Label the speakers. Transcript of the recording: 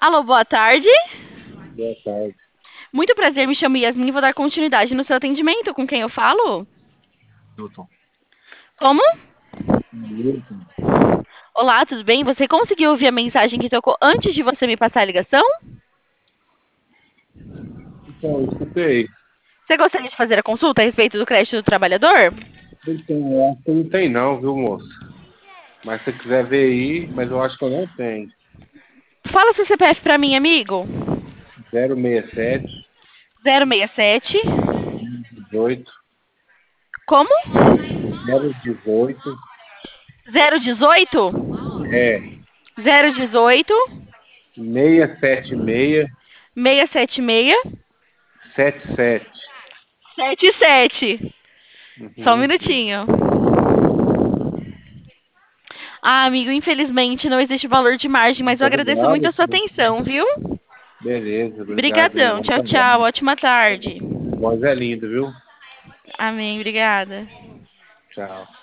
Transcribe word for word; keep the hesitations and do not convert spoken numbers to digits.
Speaker 1: Alô, boa tarde.
Speaker 2: Boa tarde,
Speaker 1: Muito prazer, me chamo Yasmin e vou dar continuidade no seu atendimento. Com quem eu falo?
Speaker 2: Newton.
Speaker 1: Como?
Speaker 2: Newton.
Speaker 1: Olá, tudo bem? Você conseguiu ouvir a mensagem que tocou antes de você me passar a ligação?
Speaker 2: Então, eu escutei.
Speaker 1: Você gostaria de fazer a consulta a respeito do crédito do trabalhador?
Speaker 2: Então, eu acho que não tem não, viu, moço? Mas se você quiser ver aí, mas eu acho que eu não tenho.
Speaker 1: Fala seu C P F para mim, amigo.
Speaker 2: zero seis sete,
Speaker 1: Zero seis sete.
Speaker 2: dezoito,
Speaker 1: Como?
Speaker 2: zero dezoito,
Speaker 1: Zero dezoito.
Speaker 2: é,
Speaker 1: Zero dezoito.
Speaker 2: seis sete seis,
Speaker 1: Seis sete seis.
Speaker 2: sete sete.
Speaker 1: Sete sete. Só um
Speaker 2: Uhum.
Speaker 1: minutinho. Ah, amigo, infelizmente não existe valor de margem, mas
Speaker 2: Muito
Speaker 1: eu agradeço muito
Speaker 2: obrigado.
Speaker 1: a sua atenção, viu?
Speaker 2: Beleza, obrigado aí.
Speaker 1: Obrigadão.
Speaker 2: Bom
Speaker 1: Tchau, tchau.
Speaker 2: trabalho.
Speaker 1: Ótima tarde.
Speaker 2: Voz é linda, viu?
Speaker 1: Amém. Obrigada.
Speaker 2: Tchau.